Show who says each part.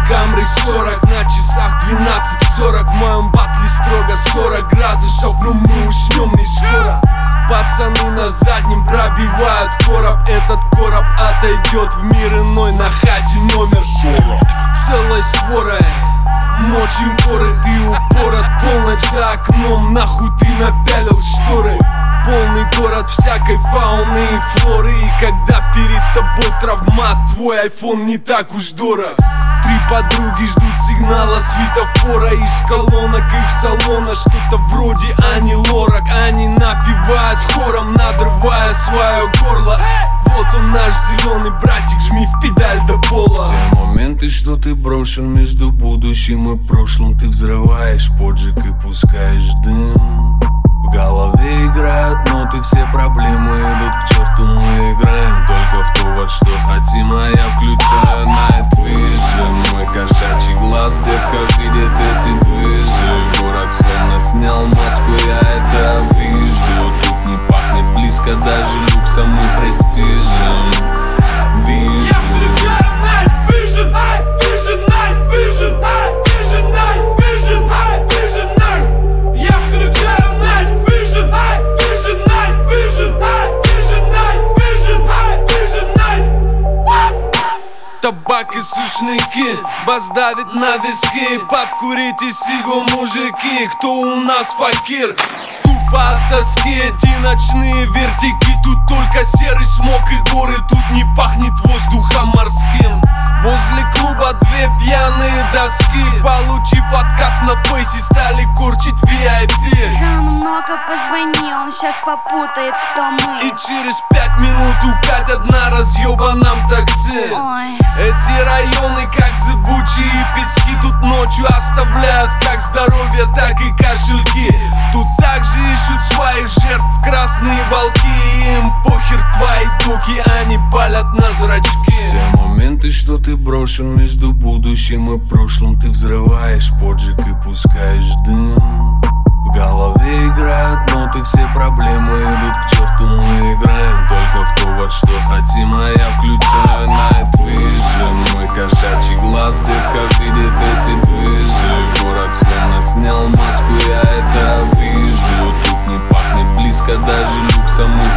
Speaker 1: Камры 40, на часах 12:40. В моем батле строго 40 градусов, но мы уснем не скоро. Пацаны на заднем пробивают короб. Этот короб отойдет в мир иной, на хате номер 40. Целой сворой мочим поры, ты упорот. Полночь за окном, нахуй ты напялил шторы. Полный город всякой фауны и флоры. И когда перед тобой травмат, твой айфон не так уж дорог. Три подруги ждут сигнала светофора. Из колонок их салона что-то вроде Ани Лорак. Они напевают хором, надрывая свое горло. Вот он наш зеленый братик, жми в педаль до пола.
Speaker 2: В те моменты, что ты брошен между будущим и прошлым, ты взрываешь поджиг и пускаешь дым. В голове играют ноты, все проблемы идут к черту. Мы играем только в то, во что хотим, а я включаю Night Vision. Мой кошачий глаз, детка, видит эти движи. Город словно снял маску, я это вижу. Тут не пахнет близко даже люксом и престижем. Вижу.
Speaker 1: Я включаю Night Vision, Night Vision, Night Vision, Night Vision, Night Vision, Night Vision, Night. Я включаю Night Vision, Night Vision, Night Vision, Night Vision, Night Vision, Night Vision, Night. Табак и сушники, бас давит на виски. Подкурите сигу, мужики, кто у нас факир? Тупо от тоски, эти ночные вертики. Тут только серый смог и горы, тут не пахнет воздухом морским. Возле клуба две пьяные доски. Получив отказ на пейсе, стали корчить VIP.
Speaker 3: Жану много позвони, он сейчас попутает, кто мы.
Speaker 1: И через 5 минут укатят на разъебаном такси.
Speaker 3: Ой.
Speaker 1: Эти районы как зыбучие пески. Тут ночью оставляют как здоровье, так и кошельки. Тут также ищут своих жертв красные волки. И им похер твои дуки, они палят на зрачки.
Speaker 2: В те моменты, что ты брошен между будущим и прошлым, ты взрываешь поджиг и пускаешь дым. В голове играют ноты, все проблемы идут к черту. Мы играем только в то, во что хотим, а я включаю Night Vision. Мой кошачий глаз, детка, видит эти движи. Город словно снял маску, я это вижу. Тут не пахнет близко даже люксом и